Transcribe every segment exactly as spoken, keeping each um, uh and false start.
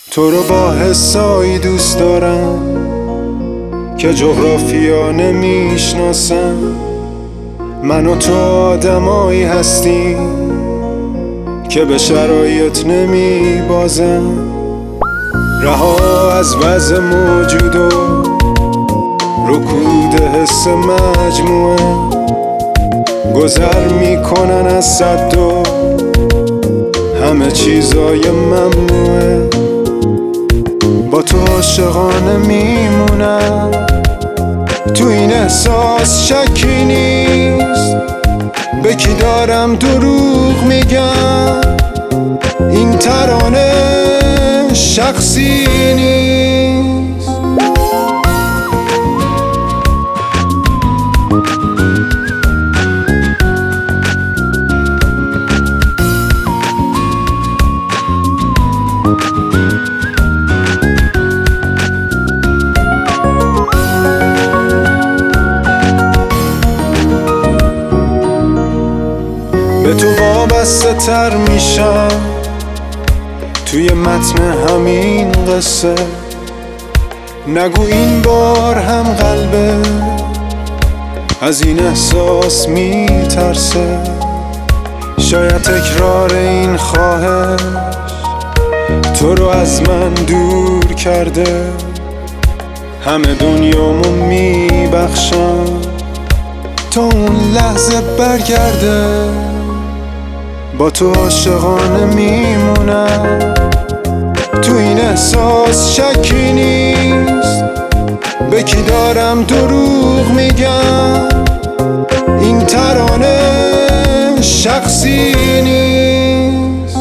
تو رو با حسایی دوست دارم که جغرافیا نمیشناسم. من و تو آدمایی هستیم که به شرایط نمیبازم. رها از وضع موجود و رکود حس مجموعه، گذر میکنن از صد و همه چیزای ممنوعه. با تو عاشقانه میمونم، تو این احساس شکی نیست. به کی دارم دروغ میگم، این ترانه شخصی نیست. به تو وابسته تر میشم توی متن همین قصه. نگو این بار هم قلبه از این احساس میترسه. شاید تکرار این خواهش تو رو از من دور کرده. همه دنیامو میبخشم تا اون لحظه برگرده. با تو عاشقانه میمونم، تو این احساس شکی نیست. به کی دارم دروغ میگم، این ترانه شخصی نیست.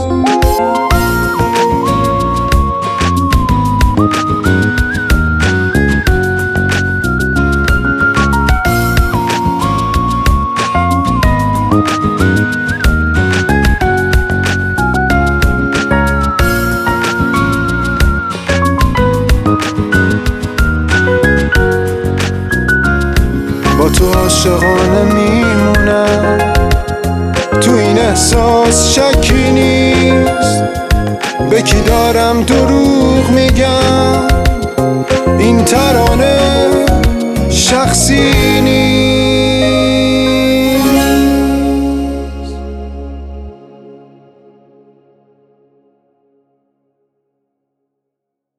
با تو عاشقانه میمونم، تو این احساس شکی نیست. به کی دارم دروغ میگم، این ترانه شخصی نیست.